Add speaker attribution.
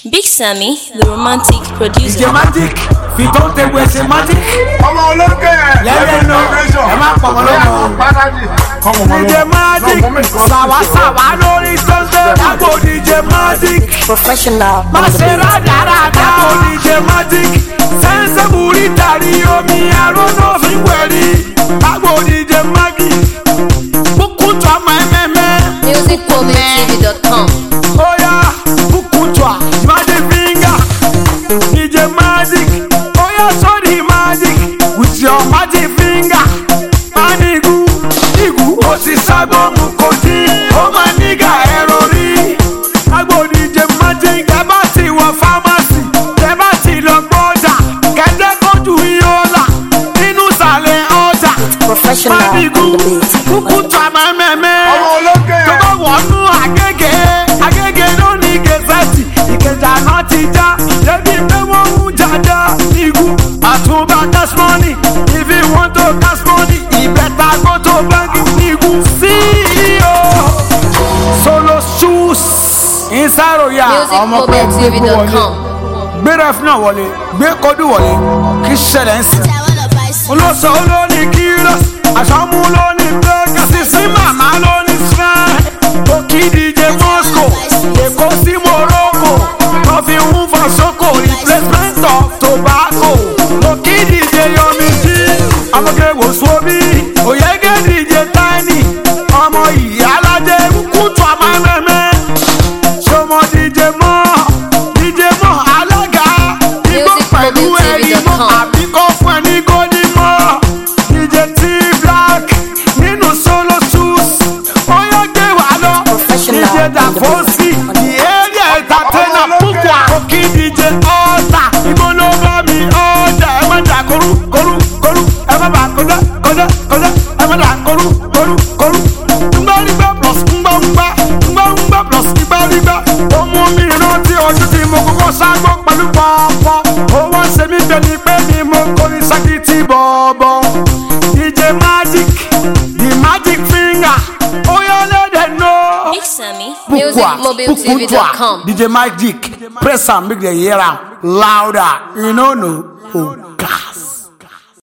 Speaker 1: Big Sammy, the romantic producer.
Speaker 2: DJ Magic, fi don't take away say Magic. Let them know. DJ Magic, sawa lórí Sunday. Agbo DJ Magic,
Speaker 3: professional.
Speaker 2: Masera dara agbo DJ Magic. Sense burita ri omi arono fi wẹ̀rí. Agbo DJ Magic. Bukutwa meme.
Speaker 3: Musicmobiletv.com.
Speaker 2: Oh yeah, Bukutwa. DJ Magic, oh yeah, sorry Magic, with your magic finger. Manigu, Igu, Osi Sabo Mukoti, oh my nigga, Erori. Agbo DJ Magic, Debati wa pharmacy, Debati lo border, Kede koju iola, Inu sale order.
Speaker 3: Professional.
Speaker 2: Manigu, Bukutwa meme. Togo wonu agege no ni gezati, Ikeja no tija. Atuba cash money. If you want to cash money, you better go to bank. Nigu CEO Solo Shoes inside Royal.
Speaker 3: Musicmobiletv.com.
Speaker 2: Gbé ref náà wọlé, gbé kọ́dù wọlé, kí ṣẹlẹ̀ ń sìn. Olóṣò ló ní kílọ̀, àṣàmú ló ní bẹ́ẹ̀kì, sísí màmá ló ní shrine. Òkì DJ Moscow, Èkó sí Morocco, lọ́fi ń fọ sóko, replacement of tobacco. Òkì DJ Yomi G, Amọ̀kẹ́wò Swobi, Oyege DJ Tiny, ọmọ ìyá aládé kútu àmàmẹ́mẹ́. Ṣọmọ DJ Mọ́, DJ Mọ́ alága, igbó pẹ̀lú ẹ̀rí mọ́, àbíkọ́ fún ẹni gòdì mọ́. DJ T Black, nínú Solo Shoes, ó yọ gbé wà lọ. DJ Davosi, the area entertainer púpọ̀. Òkì DJ Ọ̀tà, ìgbóná bá mi ọ̀dà. Ẹ má dà koru, ẹ má bà kọjá. Ẹ má dà koru. Ngbàrígbà plus ngbàngbà plus ngbàrígbà. Ó mú mi rántí ọdún tí mo kọ́kọ́ ságbó pẹ̀lú pọ̀pọ̀. Owó ṣe mí bẹ́ẹ̀ ni pé ni mo kọrin sákìtì bọ̀ọ̀bọ̀. DJ Magic, the magic finger. Ó yọ lẹ́dẹ̀ náà.
Speaker 1: Big Sammy.
Speaker 3: Musicmobiletv.com.
Speaker 2: DJ Magic, press and make the hear am louder. You know, oh God.